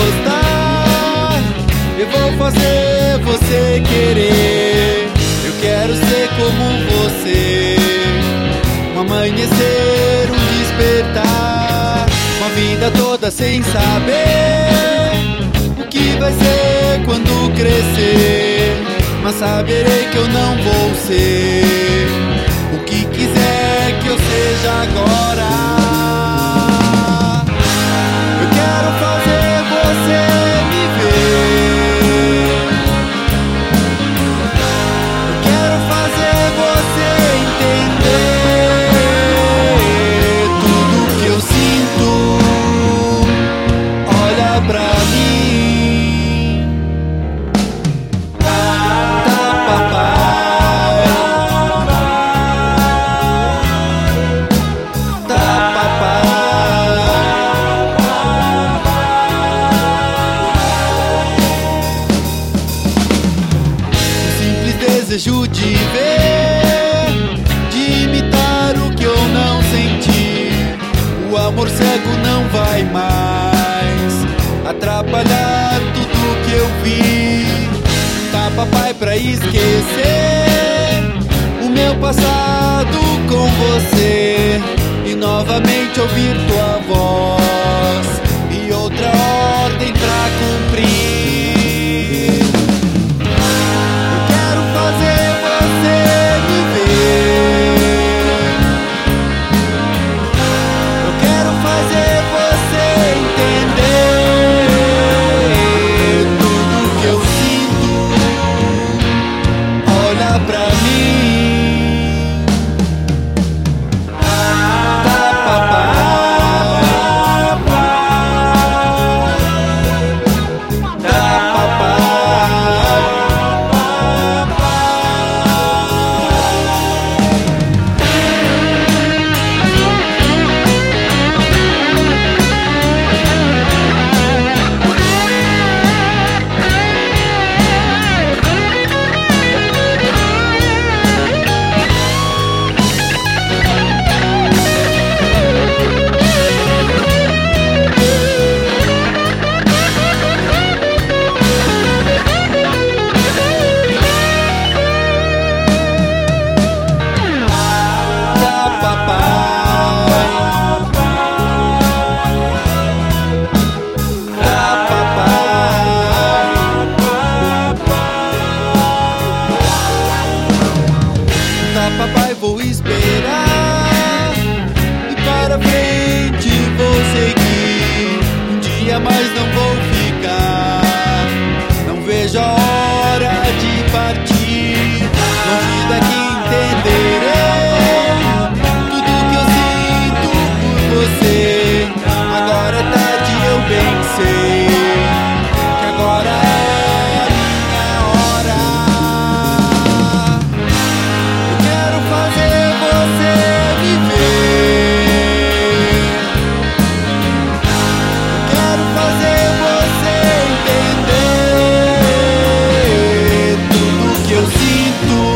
gostar, eu vou fazer você querer. Eu quero ser como você, um amanhecer, um despertar, uma vida toda sem saber o que vai ser quando crescer, mas saberei que eu não vou ser o que quiser que eu seja agora. Eu quero fazer você me ver, eu quero fazer você entender tudo que eu sinto. Olha pra mim, tá papai, tá papai. Um simples desejo de ver, de imitar o que eu não senti. O amor cego não vai mais atrapalhar tudo que eu vi. Tá papai pra esquecer o meu passado com você e novamente ouvir tua voz e outra ordem pra cumprir. Eu quero fazer você me ver, eu quero fazer você entender tudo que eu sinto. Olha pra mim, tá papai, tá papai. Papai, vou esperar e para frente vou seguir. Um dia mais não vou ficar, não vejo a hora de partir. Longe daqui entenderei tudo que eu sinto por você. Agora é tarde, eu bem sei que agora é a minha hora. Eu quero fazer você me ver, eu quero fazer você entender tudo que eu sinto.